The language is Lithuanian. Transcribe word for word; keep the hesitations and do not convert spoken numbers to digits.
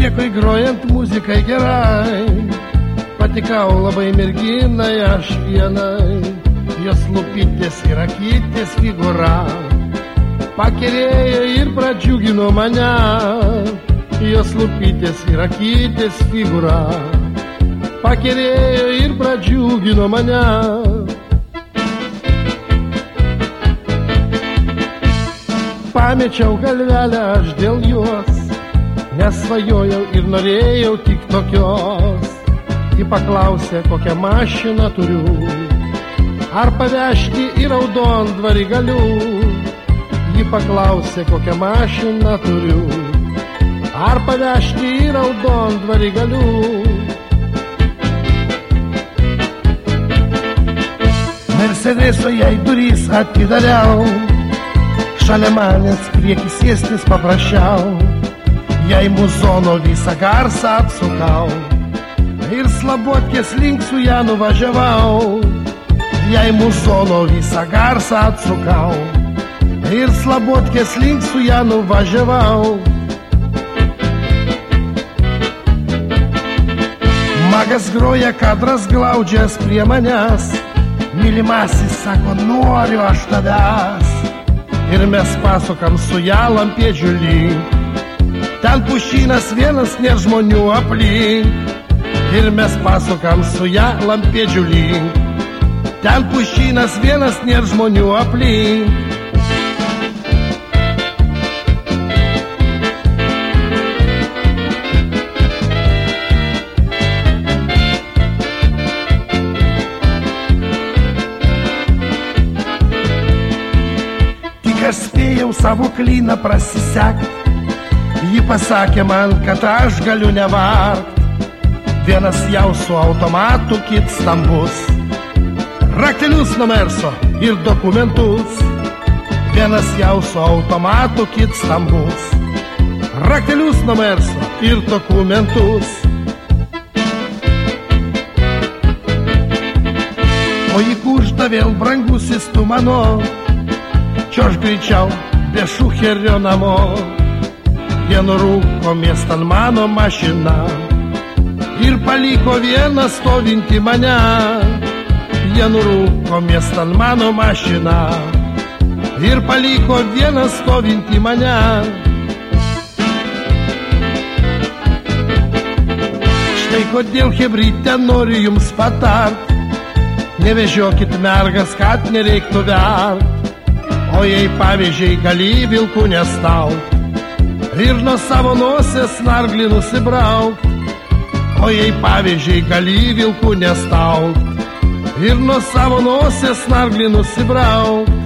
diskotekoj grojant muzikai gerai, patikau labai merginai aš vienai. Jos lūpytės ir akytės figūra pakerėjo ir pradžiugino mane. Jos lūpytės ir akytės figūra pakerėjo ir pradžiugino mane. Pamečiau galvelę aš dėl jos, nes svajojau ir norėjau tik tokios. Ji paklausė, kokią mašiną turiu, ar pavežti į Raudondvarį galiu. Ji paklausė, kokią mašiną turiu, ar pavežti į Raudondvarį galiu. Mercedeso jai durys atidariau, šalia manęs prieki sėstis paprašiau. Jai muzono visą garsą apsukau ir Slabotkės link su ją nuvažiavau. Jai muzono visą garsą atsukau ir Slabotkės link su ją nuvažiavau. Magas groja, kadras glaudžias prie manęs. Mylimasis sako, noriu aš tavęs. Ir mes pasukam su ją Lampėdžių link. Ten pušynas vienas, nėr žmonių aplink. Ir mes pasukam su ją Lampėdžių link. Ten pušynas vienas, nėr žmonių aplink. Tik aš spėjau savo klyną prasisekt. Ji pasakė man, kad aš galiu nevargt. Vienas jau su automatu, kits stambus. Raktelius nuo Merso ir dokumentus. Vienas jau su automatu, kits stambus. Raktelius nuo Merso ir dokumentus. O jį kužda vėl brangusis tu mano. Čiož greičiau be šucherio namo. Jie nurūko miestan mano mašina ir paliko vieną stovinti mane. Jie nurūko miestan mano mašina ir paliko vieną stovinti mane. Štai kodėl, chebryte, noriu jums patart. Nevežiokit mergas, kad nereiktų vert. O jei pavyzdžiai gali vilkų nestaut ir nuo savo nosės snarglį nusibraukt. O jei pavyzdžiai gali vilkų nestaut ir nuo savo nosės snarglį nusibraukt.